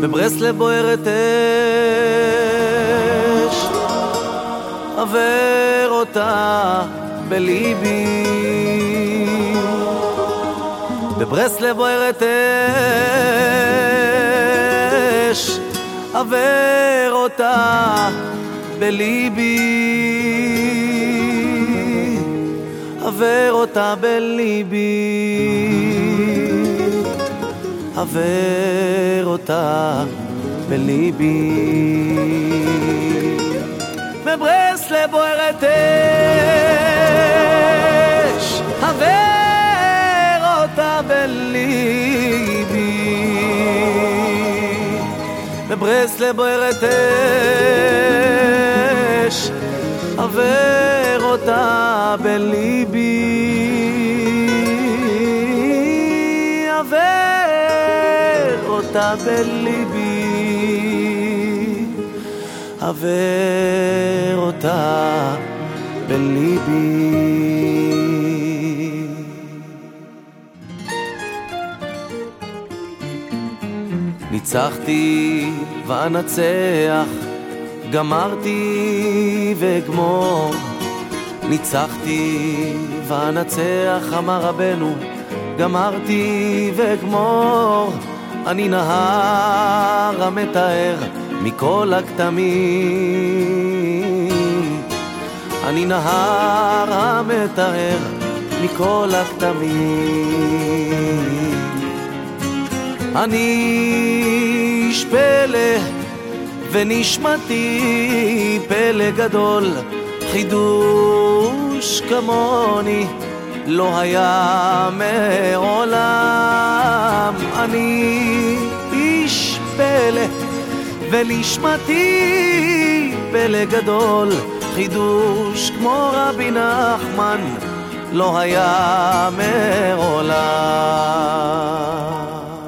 בברסלב בוערת אש, עבר אותה בליבי. בברסלב בוערת אש, עבר אותה בליבי. עבר אותה בליבי, עבר אותה בליבי. בברסלב בוערת אש, עבר אותה בליבי. בברסלב בוערת אש, עבר אותה בליבי. עבר אותה בליבי, עבר אותה בליבי. ניצחתי ואנצח, גמרתי ואגמור. ניצחתי ואנצח, אמר רבנו, גמרתי ואגמור. אני נהר המתאר מכל הכתמים, אני נהר המתאר מכל הכתמים. אני איש פלא ונשמתי פלא גדול, חידוש כמוני לא היה מעולם. אני איש פלא ונשמתי פלא גדול, חידוש כמו רבי נחמן לא היה מעולם.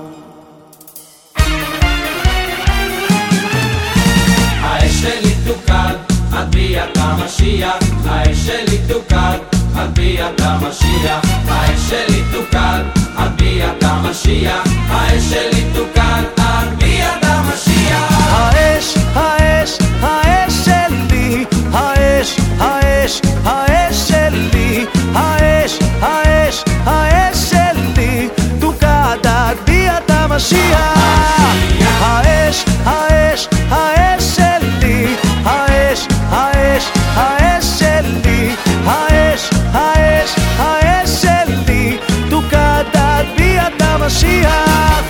האש שלי תוקד עד ביאת המשיח, האש שלי תוקד עד ביאת המשיח, האש שלי תוקד עד ביאת המשיח, האש שלי תוקד עד ביאת המשיח. האש, האש, האש שלי, האש, האש, האש שלי, האש, האש, האש שלי תוקד עד ביאת המשיח. האש, האש, האש שלי, האש, האש, האש שלי, האש, האש, האש שלי תוקד עד ביאת המשיח.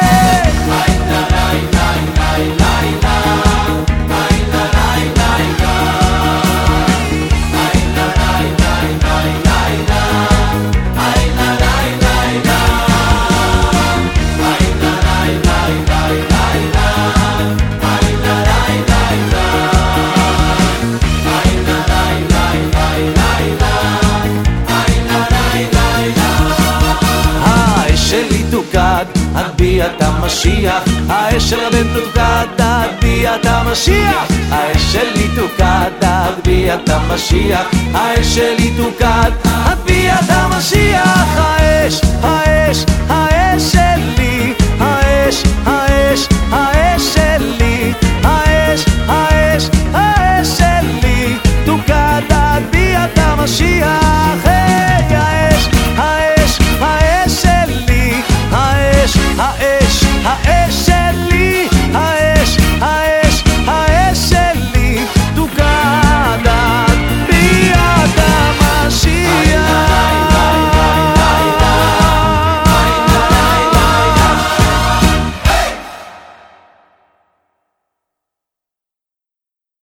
עד ביאת המשיח, האש של רבנו תוקד עד ביאת המשיח, האש שלי תוקד עד ביאת המשיח, האש שלי תוקד